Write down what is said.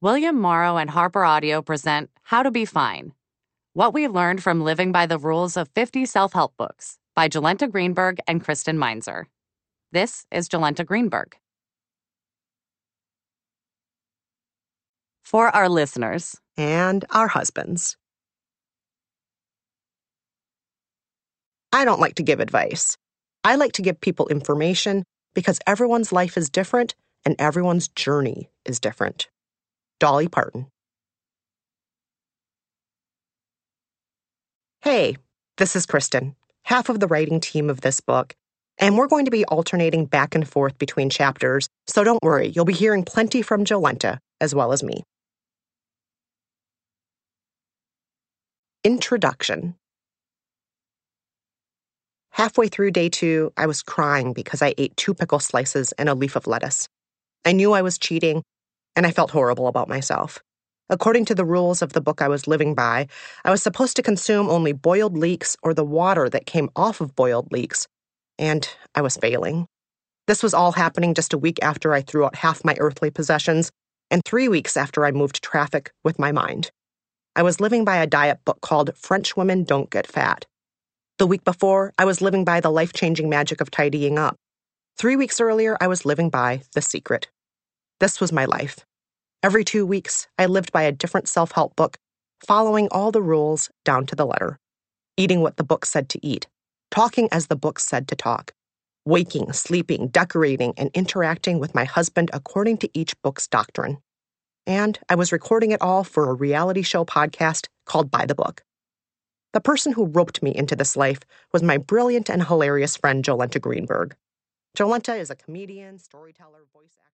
William Morrow and Harper Audio present How to Be Fine. What we learned from living by the rules of 50 self-help books by Jolenta Greenberg and Kristen Meinzer. This is Jolenta Greenberg. For our listeners. And our husbands. I don't like to give advice. I like to give people information because everyone's life is different and everyone's journey is different. Dolly Parton. Hey, this is Kristen, half of the writing team of this book, and we're going to be alternating back and forth between chapters, so don't worry, you'll be hearing plenty from Jolenta as well as me. Introduction. Halfway through day 2, I was crying because I ate 2 pickle slices and a leaf of lettuce. I knew I was cheating, and I felt horrible about myself. According to the rules of the book I was living by, I was supposed to consume only boiled leeks or the water that came off of boiled leeks, and I was failing. This was all happening just a week after I threw out half my earthly possessions, and 3 weeks after I moved traffic with my mind. I was living by a diet book called French Women Don't Get Fat. The week before, I was living by the life-changing magic of tidying up. 3 weeks earlier, I was living by The Secret. This was my life. Every 2 weeks, I lived by a different self-help book, following all the rules down to the letter. Eating what the book said to eat. Talking as the book said to talk. Waking, sleeping, decorating, and interacting with my husband according to each book's doctrine. And I was recording it all for a reality show podcast called By the Book. The person who roped me into this life was my brilliant and hilarious friend Jolenta Greenberg. Jolenta is a comedian, storyteller, voice actor.